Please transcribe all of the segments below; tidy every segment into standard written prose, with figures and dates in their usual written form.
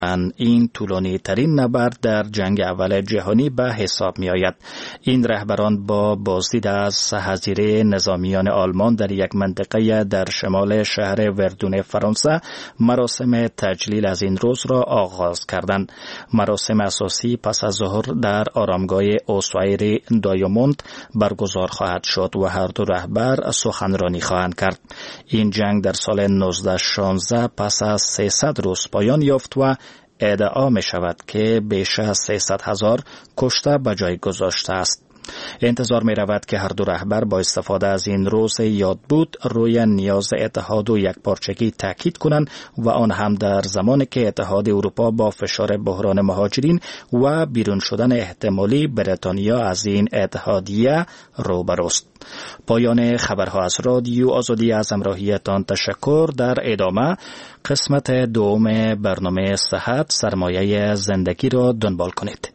این طولانی ترین نبرد در جنگ اول جهانی به حساب می آید. این رهبران با بازدید از حظیره نظامیان آلمان در یک منطقه در شمال شهر وردون فرانسه مراسم تجلیل از این روز را آغاز کردند. مراسم اساسی پس از ظهر در آرامگاه اوسوایر دایموند برگزار خواهد شد و هر دو رهبر سخنرانی خواهند کرد. این جنگ در سال 1916 پس از 300 روز پایان یافت و ادعا می شود که بیش از 300,000 کشته به جای گذاشته است. انتظار می رود که هر دو رهبر با استفاده از این روز یادبود روی نیاز اتحاد و یکپارچگی تاکید کنند و آن هم در زمانی که اتحاد اروپا با فشار بحران مهاجرین و بیرون شدن احتمالی بریتانیا از این اتحادیه روبروست. پایان خبرها از رادیو آزادی. از همراهیتان تشکر. در ادامه قسمت دوم برنامه صحت سرمایه زندگی را دنبال کنید.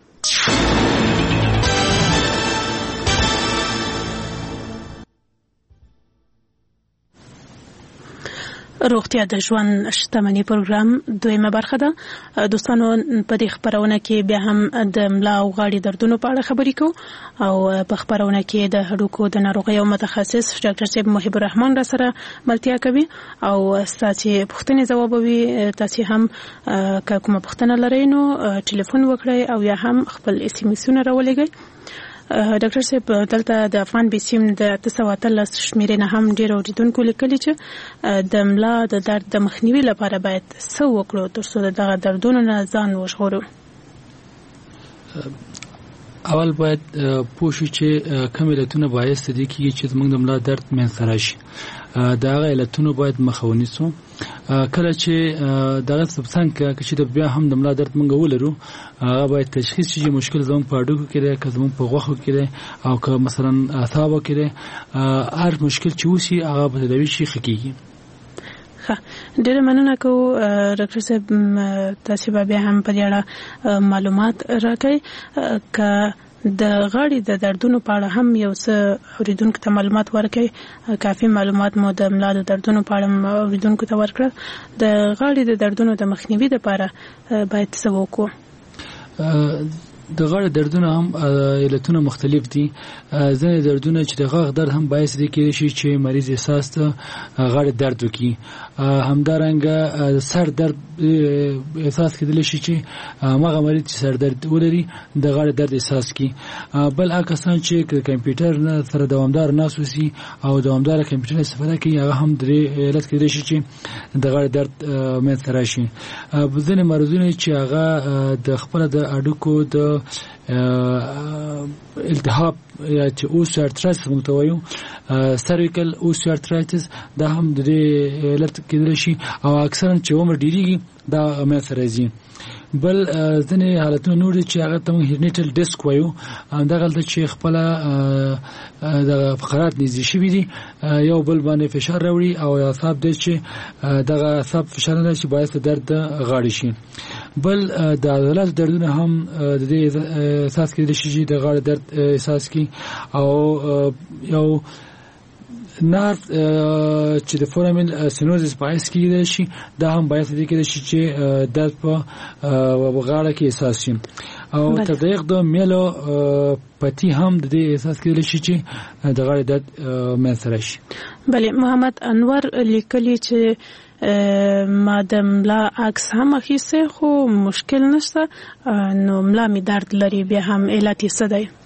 روغتیا د ژوند شتمنۍ پروګرام دویمه برخه ده. دوستانو په دې خبرونه کې بیا هم د ملا او غاړې دردونو په اړه خبرې کوو او په خبرونه کې د هډوکو د ناروغیو متخصص ډاکټر صاحب محب الرحمن را سره ملتیا کوي او ستاسو پوښتنې ځوابوي. تاسو هم که کومه پوښتنه لرئ نو ټلیفون وکړئ او یا هم خپل اس ام اس راولېږئ. ډاکټر صاحب دلته د افغان بیسیم د 313 شمیرې نه هم ډېر اوریدونکو لیکلي چې د ملا د درد د مخنیوي لپاره باید څه وکړو ترڅو دغه دردونو نه ځان وژغورو. اول باید پوه شو چې کوم علتونه باعث دي چې زموږ د ملا درد منځته راشي. دا هغه علتونه باید مخه ونیسو. کله چې دغه څنګه چې د بیا هم د ملا درد مونږ ولرو هغه باید تشخیص شي چې مشکل زموږ په هډوکو کې دی که زموږ په غوښو کې دی او که مثلا اعصابو کې دی. هر مشکل چې وشي هغه به تداوي شي ښه کېږي. ښه ډېره مننه کوو ډاکټر صاحب. تاسو به بیا هم په دې اړه معلومات راکړئ. که د غاړې د دردونو په اړه هم یو څه اوریدونکو ته معلومات ورکړئ. کافي معلومات مو د ملا د دردونو په اړه اوریدونکو ته ورکړل. د غاړې د دردونو د مخنیوي لپاره باید څه وکړو؟ د غاړې دردونه هم علتونه مختلف دي. ځینې دردونه چې د غاښ درد هم باعث دي کېدای شي چې مریض احساس ته غاړې درد وکړي. همدارنګه سر درد احساس کېدلی شي چې هغه مریض چې سر درد ولري د غاړې درد احساس کړي. بل هغه کسان چې د کمپیوټر سره دوامدار ناست اوسي او دوامداره کمپیوټر استفاده کوي هغه هم درې علت کېدلی شي چې د غاړې درد منځته راشي. ځینې مرضونه چې هغه د خپله د هډوکو د التهاب یا چې اوسټیوارترایتس موږ ته وایو سرویکل اوسټیوارترایتس دا هم د دې علت کېدلی شي او اکثرا چې عمر ډېرېږي دا منځته راځي. بل ځینې حالتونه نور دي چې هغه ته موږ هرنیټل ډیسک وایو. همدغلته چې خپله دغه فقرات نږدې شوي دي یو بل باندې فشار راوړي او اعصاب دی چې دغه اعصاب فشار نه چې باعث د درد غاړې شي. بل د عضلاتو دردونه هم د دې احساس کېدلی شي چې د غاړې درد احساس کړي او یو نارف چې د فورامین سینوزیس باعث کېدلی شي دا هم باعث دي کېدلی شي چې درد په غاړه کې احساس شي. او تضیق د میلو پتی هم د دې احساس کېدلی شي چې د غاړې درد منځته راشي. بله محمد انور لیکلي چې ما د ملا عکس هم اخیستی خو مشکل نشته نو ملا می درد لري بیا هم علت یې څه دی؟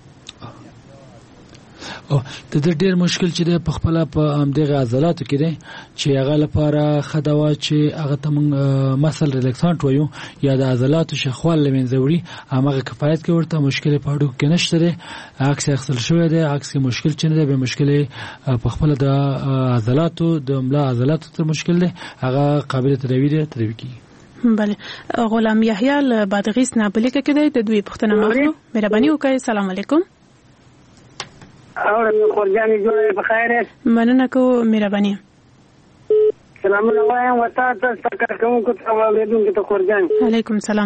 د دې ډېر مشکل چې دی په خپله په همدغه عضلاتو کې دی چې هغه لپاره ښه دوا چې هغه ته موږ مسل ریلکسانټ وایو یا د عضلاتو شخوال له منځه وړي هماغه کفایت کوي. ورته مشکل په هډوکو کې نشته دی. عکس یې اخیستل شوی دی. عکس کې مشکل چې نه دی بیا مشکل په خپله د عضلاتو د ملا عضلاتو ته مشکل دی هغه قابل تداوي دی تداوي کېږي. بله غلام یحیی له بادغیس نه بلیکه کې دی د دوی پوښتنه ماخلو. مهرباني وکړئ. سلام علیکم. اور خورجانی جوړه په خیر. مننه کوو. مهرباني. سلامونه وایم وتا تاسو څنګه کوم کو ته ولیدون کې ته خورجان. علیکم سلام.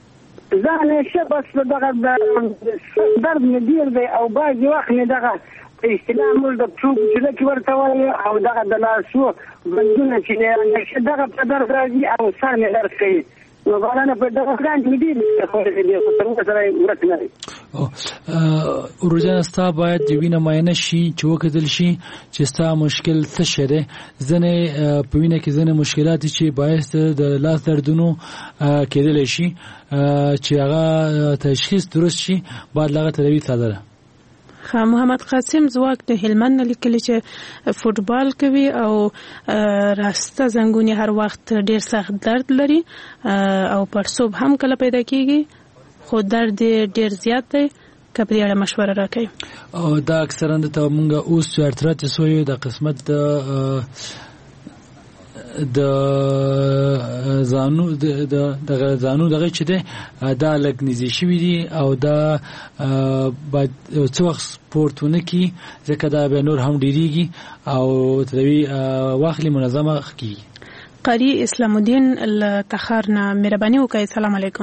ځان یې شپه دغه درد مې ډیر دی او باقي وخت مې دغه اصطلاح موږ د څوک چې کې ورته وایي او دغه د لاسو بندونه چې دغه په درس راځي او سر مې درس کوي نو غواړم په دغه ځان کې دې خو دې تر اوسه سره ورته نه ورجان ستا باید د وینې معاینه شي چې وکتل شي چې ستا مشکل څه شی دی ځینې په وینه کې ځینې مشکلات چې باعث د لاس دردونو کېدلی شي چې هغه تشخیص درست شي باید هغه تداوي ساده ده. محمد قاسم زواک د هلمند لیکلی چې فوټبال کوي او راسته زنګونی هر وخت ډیر سخت درد لري او پړسوب هم کله پیدا کیږي خو درد ډیر زیات دی کله دې اړه مشوره راکړي او دا اکثرا د موږ اوس ارتراتس وایو د قسمت د زانو دغه چې ده دا لږ نږدې شوي دي او دا باید څه وخت سپورټونه کې ځکه دا به نور هم ډېرېږي او تداوي واخلي منظمه کېږي. قاری اسلام الدین التخارنا مهرباني وکړئ. السلام علیکم.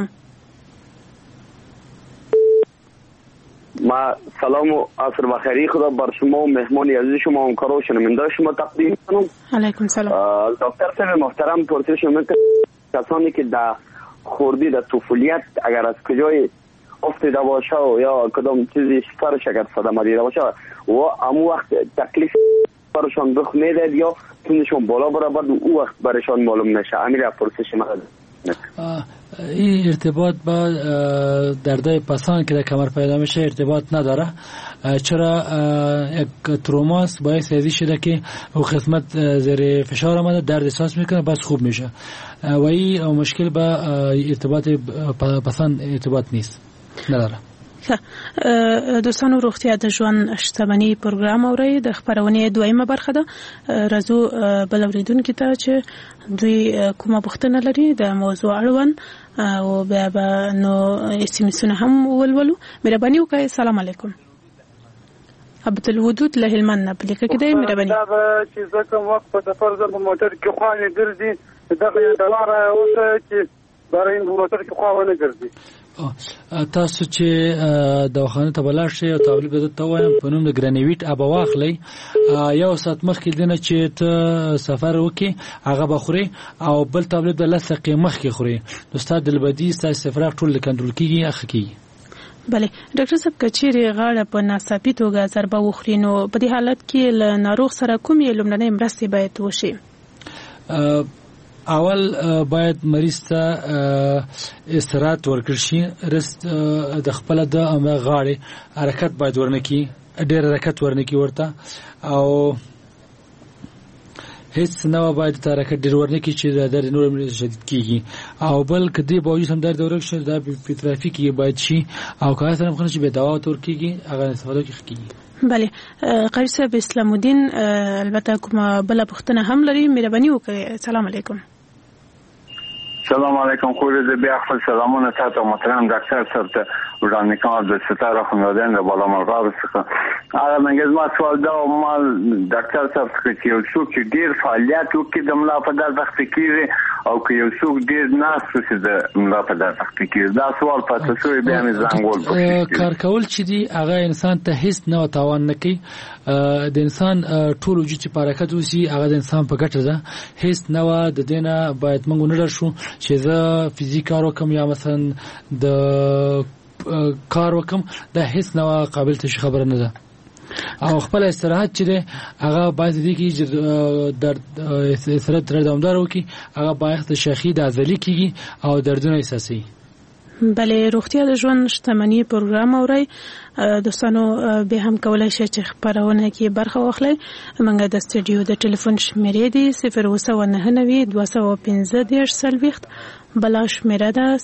ما سلام و عصر بخیری خدا بر شما و مهمان عزیز شما و همکاران و شنونده شما تقدیم کنم. علیکم سلام. دکتر صاحب محترم پرسش شما کسانی که در خوردی در طفولیت اگر از کجای افتیده باشه و یا کدام چیزی سرش اگر صدمه دیده باشه و امو وقت تکلیف برشان رخ میدهد یا تونشون بالا بره بعد او وقت برشان معلوم نشه. امیر پرسش شما این ارتباط با دردای پسان که در کمر پیدا میشه ارتباط نداره، چرا یک تروماس باعث ازی شده که او قسمت زیر فشار آمده درد احساس میکنه بس خوب میشه و این مشکل با ارتباط پسان ارتباط نیست نداره. دوستانو روغتیا د ژوند شتمنۍ پروګرام اوري د خبرونه دویمه برخه ده. راځو بل اوریدونکو ته چې دوی کومه پوښتنه لري د موضوع اړوند او بیا به نو اسمسونه هم ولولو. مهرباني وکړئ. السلام علیکم. عبد الودود له هلمند نه پلیکه کې دی. مهرباني دا چې زکه وخت په سفر زم په موټر کې خوانې ګرځي دغه دلار اوسه چې برای موټر کې خوانه ګرځي. تاسو چې دواخانه ته بلار شئ او طالب ته وایم په نوم د ګرانیویټ ابا واخلئ یو ساعت مخکې دنه چې ته سفر وکې هغه بخوري او بل طالب د لسقې مخکې خوري نو ستاسو د لبدي ستاسو سفر ټول کنټرول کیږي اخ کیږي. بله ډاکټر صاحب کچېری غاړه په ناڅاپي توګه ضربه وخوري نو په دې حالت کې له ناروغ سره کومې لومړنۍ مرستې باید وشي؟ اول باید مریض ته استراحت ورکړل شي. رست د خپل د غاړې حرکت باید ورنکي ډېر حرکت ورنکي ورته او هیڅ نه باید ته حرکت ډېر ورنکي چې د درد نور شدید کیږي او بل کدی باوجود هم درد ورک شي د ترافیکي باید شي او کله سره مخنه چې به دوا تور کیږي هغه استفاده کیږي. بله قاری صاحب اسلام الدین البته کومه بل پوښتنه هم لري. مهرباني وکړئ. السلام علیکم. سلام علیکم. خورده بیا خپل سلامونه تاسو محترم ډاکټر صاحب ته وړاندې کوم د ستاره خنوادن د بالا مرغاب څخه. هغه منګز ما سوال دا ما ډاکټر صاحب چې یو څوک ډیر فعالیت وکړي د ملا په درد وخت کېږي او که یو څوک ډیر ناس چې د ملا په درد وخت کېږي دا سوال پاتې شوی بیا مې زنګول کار کول چې دی هغه انسان ته هیڅ نه تاوان نه کوي. د انسان ټول وجود چې حرکت وسی هغه د انسان په ګټه ده. هیڅ نه د دینه باید موږ نه شو چې زه فزیک کار وکم یا مثلا د کار وکم دا هیڅ نه قابل ته خبره نه ده او خپل استراحت چې ده هغه باید دې کې درد استراحت تر دوامدار وکي هغه باید شخصي د ازلی کیږي او دردونه احساسي. بله روغتیا د ژوند شتمنۍ پروګرام اوري دوستانو به هم کولای شي چې خبرونه کې برخه واخلي. موږ د سټډیو د ټلیفون شمیرې دي 0299215 بلا شمیره ده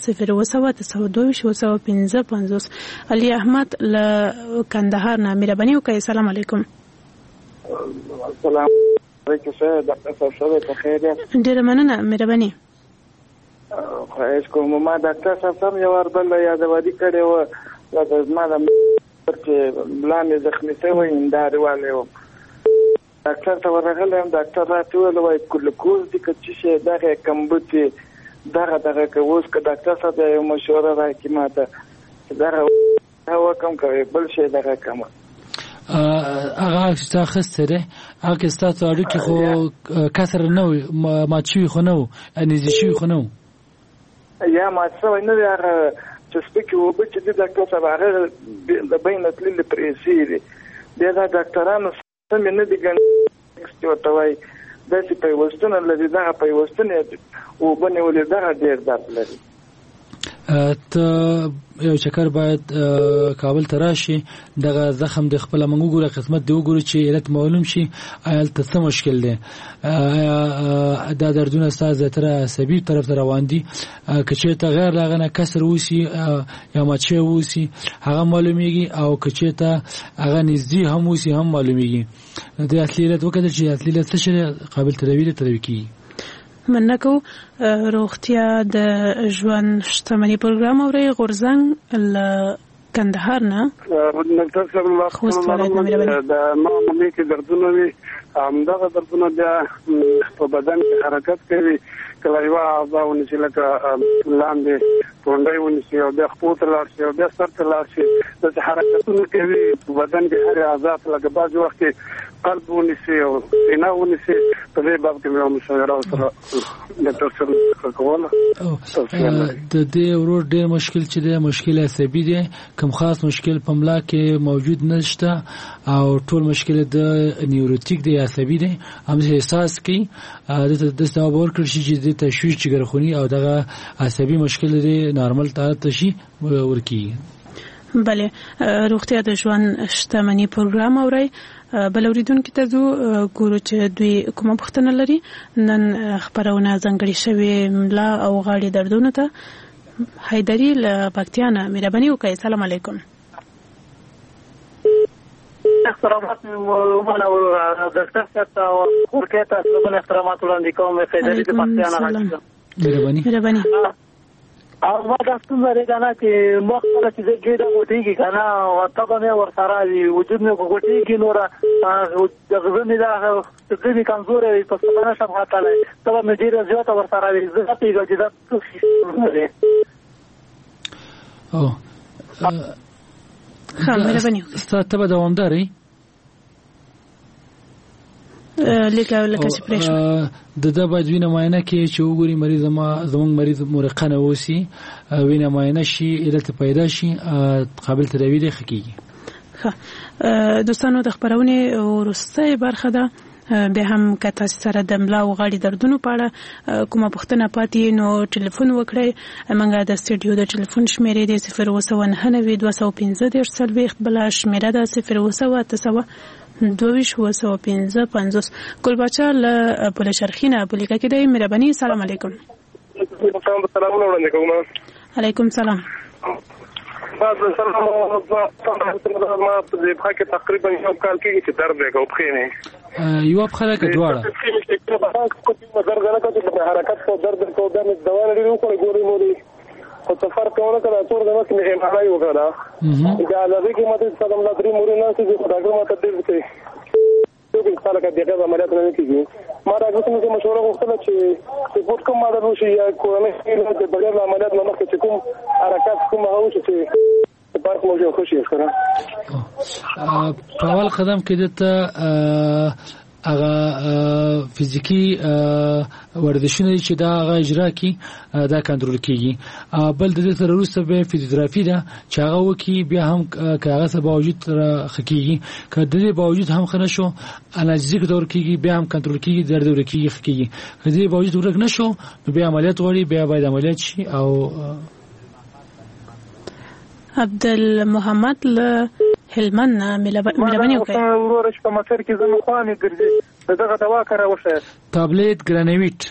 0292215 علي احمد له کندهار نه. مهرباني وکړئ. السلام علیکم. السلام علیکم. ډاکټر صاحب شوه ته خیر یې. ډیره مننه. مهرباني. خواهش کوم ما ډاکټر صاحب سم یو ور بل یادوادي کړي و دا ما د چې بلانې زخمی شوی انداري والے و ډاکټر ته ورغلم ډاکټر راته ویل وای ګلوکوز دې چې شه دغه کمبوتي دغه کوز که ډاکټر صاحب یو مشوره راکې ماته دغه هوا کم کوي بل شي دغه کم هغه چې خسته ده هغه ستاسو اړیکې خو کسر نه ماچوي خو نه انځي شي خو نه یا ما څه نه هغه چې سپکه وبه چې د ډاکټر صاحب هغه د بین تلل پرېسي دي دا ډاکټرانو سم نه دي ګڼي ورته وایي داسې پیوستونه لري دغه پیوستونه وبه نیولې دغه ډېر درد لري. ته یو چکر باید کابل ته راشي دغه زخم د خپل منګو ګوره قسمت دی وګوري چې علت معلوم شي آیا څه مشکل دی دا دردونه ستاسو تر عصبي طرف ته روان دي کچې ته غیر لاغنه کسر وسی یا ماچه وسی هغه معلومیږي او کچې ته هغه نږدې هم وسی هم معلومیږي د اصلي علت وکړه چې اصلي علت څه قابل ترویل کی منکو روغتیا د ژوند شتمنۍ پروګرام اوري غورزنګ ل کندهار نه ډاکټر صاحب الله د ما مې کې دردونه وي همدغه دردونه بیا په بدن کې حرکت کوي کله یو اعضاء ونشي لکه لاندې ټونډه ونشي او بیا خپل ته لاړ شي او بیا سر ته لاړ شي د حرکتونو کوي په بدن کې هر اعضاء لکه بعض وخت قلب ونشي او سینه ونشي په دې باب کې مې مشوره سره ډاکټر صاحب کوله د دې ورور ډېر مشکل چې دی مشکل عصبي دی کوم خاص مشکل په ملا کې موجود نشته او ټول مشکل د نیوروتیک دی عصبي دی هم احساس کوي د ستوبور کړی چې د تشویش جګرخونی او دغه عصبي مشکل دی نارمل حالت شي ورکی. بله روغتیا د ژوند شتمنۍ پروګرام اوري بل اوریدونکو ته ګورو چې دوی کومه پوښتنه لري نن خبرونه ځانګړي شوی ملا او غاړې دردونه ته حیدری له پکتیانه مهرباني وکړئ. السلام علیکم. احترامات مولانا ډاکټر صاحب او ورکه تاسو باندې احترامات وړاندې کوم حیدری د پکتیانه مهرباني او ما دا څنګه رګانا چې مخکله چې ګډه وټیږي کنه او تاسو مې ورسره دی وجود مې وټیږي نور د غوښنې دا څه کمزورې په څه نشم هاتله تاسو مې ډیر زیات ورسره دی زه پیګل چې دا څه دی او مهرباني ستاسو ته دوامداري لکه چې پرېښو د باید وینه معاینه کې چې وګوري مریض زموږ مریض مرقنه وسی وینه معاینه شي علت پیدا شي قابل تداوی ښه کیږي. دوستانو د خبرونې وروستۍ برخه ده به هم که تاسو سره د ملا او غاړې دردونو په اړه کومه پوښتنه پاتې نو ټلیفون وکړئ. موږ د سټډیو د ټلیفون شمیرې دی 0299215 بل شمیره ده 02750 ګلبچا له بل شرخینه بلیکه کې دی. مهرباني. السلام علیکم. سلام علیکم. علیکم سلام. بعد سلام ما په دې ښه کې تقریبا یو کال کې چې درد دی او پخې نه یو په خلک دواړه حرکت کو درد کو د دوا لري نو کوي ګوري موري خو سفر کوله کړه ټول د مکه نه مړای وکړه دا لږه کې ماته صدم لا درې موري نه چې خدای ماته دې کوي یو په خاله کې دغه عملیات نه کیږي ما راځم چې مشوره وکړه چې سپورت کوم ماده وشي یا کومه د بغیر عملیات نه مخکې کوم حرکت کوم او چې پارک موجود خوشي ښکاره په اول قدم کې د هغه فزیکی ورزشونه چې دا هغه اجرا کی دا کنټرول کیږي بل د دې سره وروسته به فزیوتراپي ده چې هغه وکي بیا هم کاغذ به باوجود خکېږي کله د باوجود هم خنه شو انالجیک دور کیږي بیا هم کنټرول کیږي درد ورکیږي خکېږي کله باوجود ورک نشو بیا عملیات وړي بیا باید عملیات شي. او عبدالمحمد له هلمند مهرباني وکړئ. ورش په مصر کې زمو خوانې ګرځي دغه دوا کاروشه تابلیت ګرانویټ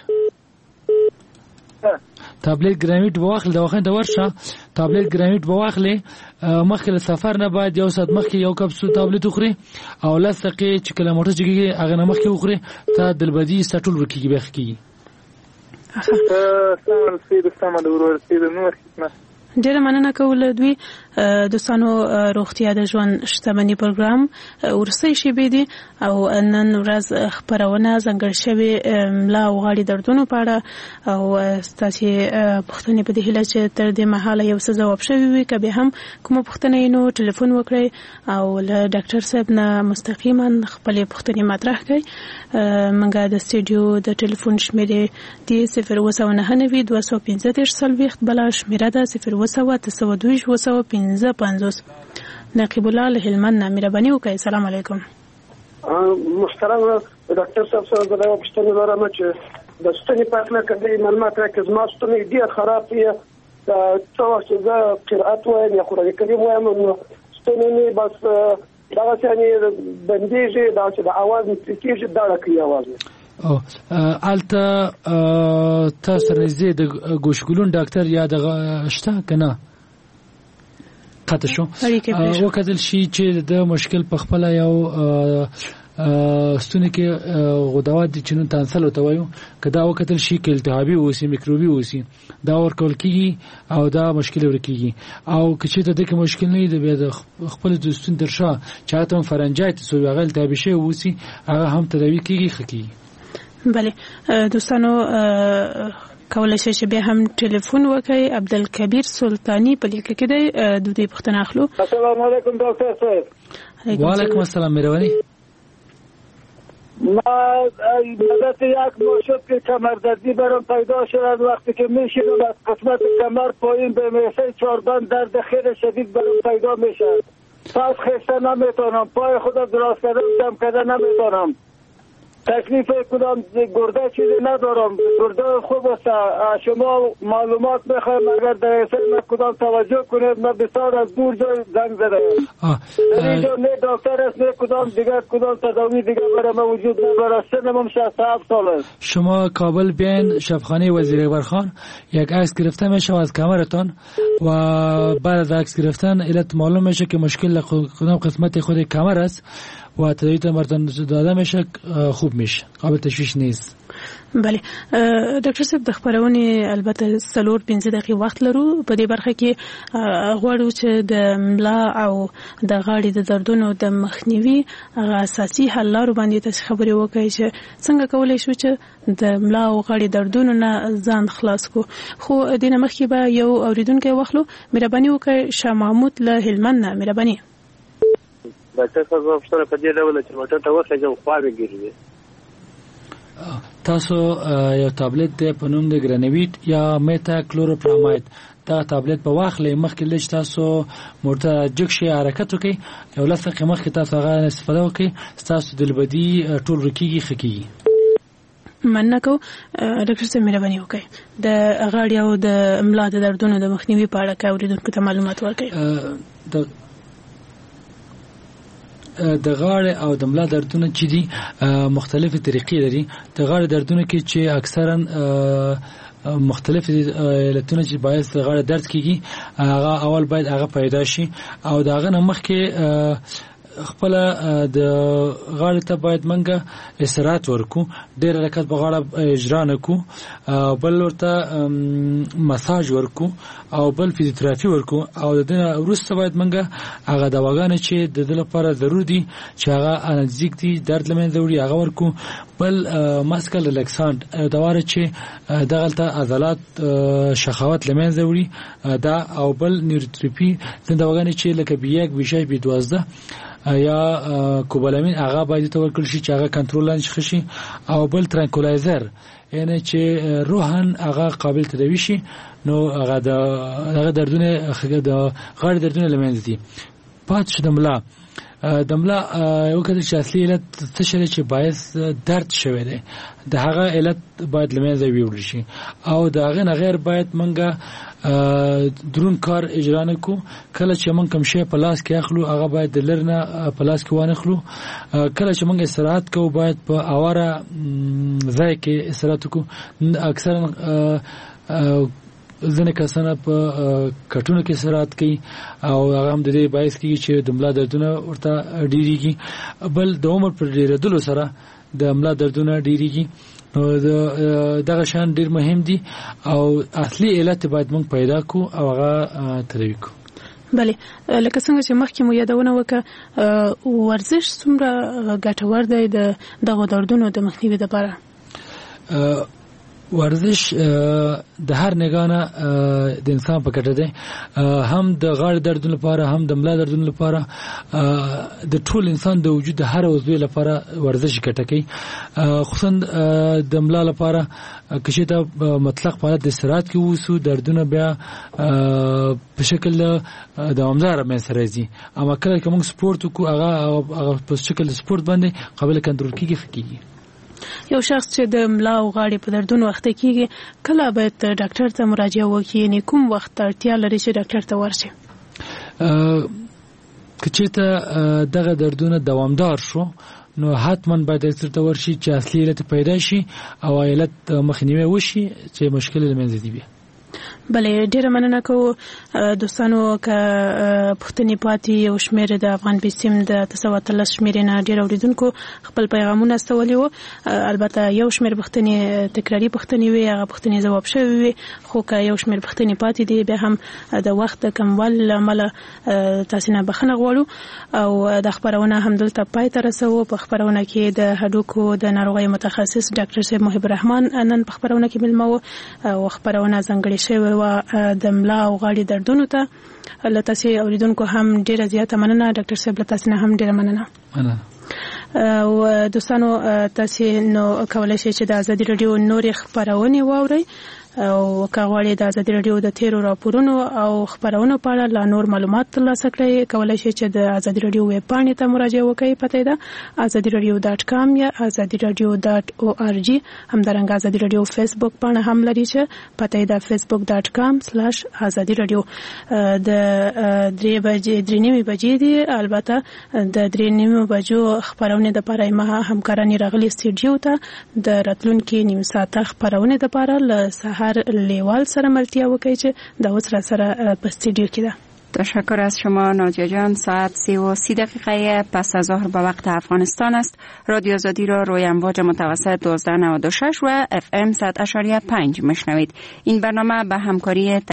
بواخل دواخانه د ورشه تابلیت ګرانویټ بواخلې مخکې سفر نه بعد یو ساعت مخکې یو کپسول تابلیت وخوري او لسقې چې کله موټر چګي هغه نه مخکې وخوري ته دلبدي سټول ورکیږي به خکېږي. سلام سید استعمال ورور سید نور ډېر مننه کوله دوی دوستانو روغتیا د ژوند شتمنۍ پروګرام ورسې شي دي او نن ورځ خبرونه څنګه شوي ملا او غاړې دردونو په اړه او تاسو پوښتنې په دې هیله چې تر دې مهاله یو څه جواب شوی وي کبه هم کوم پوښتنه نو ټلیفون وکړئ او له ډاکټر صاحب نه مستقیما خپل پوښتنې مطرح کړئ. منګه د استودیو د ټلیفون شمیرې دی 0299215 بل شمیره ده 0299215 نقیب الله له هلمند مهرباني وکړئ. السلام علیکم. محترم ډاکټر صاحب سره د یو پښتنې لرم چې د ستوني په اړه کله معلومات راکړئ. زما ستوني ډېر خراب دي څو چې زه قرأت وایم یا قرآن کریم وایم نو ستوني مې بس دغه څنګه بندېږي دا چې د اواز نتیجه دا راکړي اواز او الته تاسو رزي د ګوشګلون ډاکټر یا د شته کنه قطع شو وکړل شي چې د مشکل په خپل یو ستوني کې غدوات دي چې نو تانسل وته وایو کدا وکړل شي کې التهابي اوسي میکروبي اوسي دا ورکول کیږي او دا مشکل ورکیږي او کچې ته د کوم مشکل نه دی د خپل د ستون درشا چاته فرنجایتس او غل التهابي شي اوسي هغه هم تداوی کیږي خکې. بله دوستانو کولای شئ چې بیا هم ټلیفون وکړئ. عبدالکبیر سلطانی په لیک کې دی د دې پوښتنه اخلو. السلام علیکم ډاکټر صاحب. وعلیکم السلام مهرباني. ما مدت یک ماه شد که کمردردی برام پیدا شد. وقتی که میشینم از قسمت کمر پایین به میسه چاربند درد خیلی شدید برام پیدا میشه. پس خسته نمیتونم، پای خودم دراز کردن جمع کردن نمیتونم. تکلیف کدام گرده چیزی ندارم. گرده خوب است. شما معلومات میخوایم اگر در اصل من کدام توجه کنید. من بسیار از دور جای زنگ زدم. اینجا نه دکتر است نه کدام دیگر کدام تداوی دیگر برای من وجود نداره. سنم 67 سال است. شما کابل بیاین شفاخانه وزیر اکبر خان یک عکس گرفته میشه از کمرتان و بعد از عکس گرفتن علت معلوم میشه که مشکل کدام قسمت خود کمر است و تداوی تمرتان داده میشه خوب میشه، قابل تشویش نیست. بله ډاکټر صاحب د خبرونه البته 4-5 دقیقې وخت لرو. په دې برخه کې غواړو چې د ملا او د غاړې د دردونو د مخنیوي اساسي حل لارو باندې تاسو خبرې وکړئ چې څنګه کولای شو چې د ملا او غاړې دردونو نه ځان خلاص کو. خو د نه مخکې به یو اوریدونکو واخلو. مهرباني وکړئ. شاه محمود له هلمند نه مهرباني. ډاکټر صاحب افسر په دې ډول چې موټر ته وخېږم خواږه ګرځي. تاسو یو ټابلیټ دی په نوم د ګرانویټ یا میتا کلوروپراماید دا ټابلیټ په واخلې مخکې لږ تاسو موټر جګ شي حرکت وکړي یو لږ مخکې تاسو هغه استفاده وکړي تاسو د لبدي ټول رکیږي خکېږي. مننه کو ډاکټر صاحب مهرباني وکړئ د غاړې او د ملا د دردونو د مخنیوي په اړه اوریدونکو ته معلومات ورکړئ. د غاړې او د ملا دردونه چې دي مختلفه طریقې لري. د غاړې دردونه کې چې اکثرا مختلف علتونه چې باعث د غاړې درد کیږي هغه اول باید هغه پیدا شي او داغه مخکې خپل د غاړې ته باید منګه استراحت ورکو، ډېر حرکت په غاړه اجرا نکو، بل ورته مساج ورکو او بل فزیوتراپي ورکو او د دې وروسته باید منګه هغه دواګانې چې د دې لپاره ضروري دي چې هغه انالجیک دي درد لمنځه وړي هغه ورکو. بل ماسکل ریلاکسانت دواره چې دغلته عضلات شخاوت لمنځه وړي دا او بل نیوروتراپي د دواګانې چې لکه B1 B6 B12 یا کوبالامین هغه باید ته ورکړل شي چې هغه کنټرول لاندې شي او بل ترانکولایزر یعنی چې روحان هغه قابل تداوی شي نو هغه د دردونه د غاړې دردونه لمنځه دي. پات شو د ملا یو کله چې اصلي علت څه شي چې باعث درد شوی دی د هغه علت باید لمنځه ویول شي او د هغه نه غیر باید منګه درون کار اجرا نکو. کله چې موږ کوم شی په لاس کې اخلو هغه باید د لرنه په لاس کې وانه خلو. کله چې موږ استراحت کوو باید په اواره ځای کې استراحت کوو. اکثرا ځنه کسانه په کټونو کې استراحت کوي او هغه هم د دې باعث کیږي چې د ملا دردونه ورته ډیریږي. بل د عمر پر ډیرېدلو سره د ملا دردونه ډیریږي. نو دغه شان ډیر مهم دي او اصلي علت باید موږ پیدا کو او هغه تداوی کو. بله، لکه څنګه چې مخکې مو یادونه وکړه، ورزش څومره ګټور دی د دغه دردونو د مخنیوي لپاره؟ ورزش د هر نگانه د انسان په ګټه دی، هم د غاړې دردونو لپاره، هم د ملا دردونو لپاره، د ټول انسان د وجود د هر عضو لپاره ورزش ګټه کوي. خصوصا د ملا لپاره که چې دا مطلق حالت د استراحت کې وسو، دردونه بیا په شکل دوامدار مې سره راځي. اما کله چې موږ سپورت وکړو هغه په شکل سپورت باندې قابل کنټرول کیږي. یو شخص چې د ملا او غاړې په دردونو وخت کېږي، کله باید ډاکټر ته مراجعه وکړي؟ یعنې کوم وخت اړتیا لري چې ډاکټر ته ورشي؟ که چېرته دغه دردونه دوامدار شو نو حتما باید ډاکټر ته ورشي چې اصلي علت پیدا شي او علت مخنیوی وشي چې مشکل له منځه دی. بله، ډیره مننه کوو دوستانو. که پوښتنې پاتې یو شمېر د افغان بیسیم د 13 شمېرې نه ډېر اورېدونکو خپل پیغامونه استولي وو. البته یو شمېر پوښتنې تکراري پوښتنې وي، هغه پوښتنې ځواب شوي وي، خو که یو شمېر پوښتنې پاتې دي بیا هم د وخت د کموالي له امله تاسې نه بخښنه غواړو او د خپرونه همدلته پای ته رسوو. په خپرونه کې د هډوکو د ناروغیو متخصص ډاکټر صاحب محب الرحمن نن په خپرونه کې مېلمه وو او خپرونه ځانګړې شوې وه د ملا او غاړې دردونو ته. له تاسې اوریدونکو هم ډیره زیاته مننه. ډاکټر صاحب له تاسې نه هم ډیره مننه. او دوستانو تاسې نو کولی شئ چې د ازادي راډیو نورې خپرونې واورئ او که غواړئ د ازادي راډیو د تیرو راپورونو او خپرونو په اړه لا نور معلومات ترلاسه کړئ، کولی شئ چې د ازادي راډیو ویب پاڼې ته مراجعه وکړئ. پته یې ده azadiradio.com یا azadiradio.org. همدارنګه ازادي راډیو فیسبوک پاڼه هم لري چې پته یې ده facebook.com/azadiradio. د 3:30 بجې دي. البته د 3:30 بجو خپرونې دپاره ما همکارانی راغلي سټوډیو ته د راتلونکي نیم ساعته خپرونې دپاره له هر لیوال سره ملتیا وکړي چې د اوس را سره په استودیو کې ده. تشکر از شما ناجیه جان. ساعت 3:30 پس از ظهر به وقت افغانستان است. رادیو آزادی را روی امواج متوسط 1296 و FM 100.5 میشنوید. این برنامه به همکاری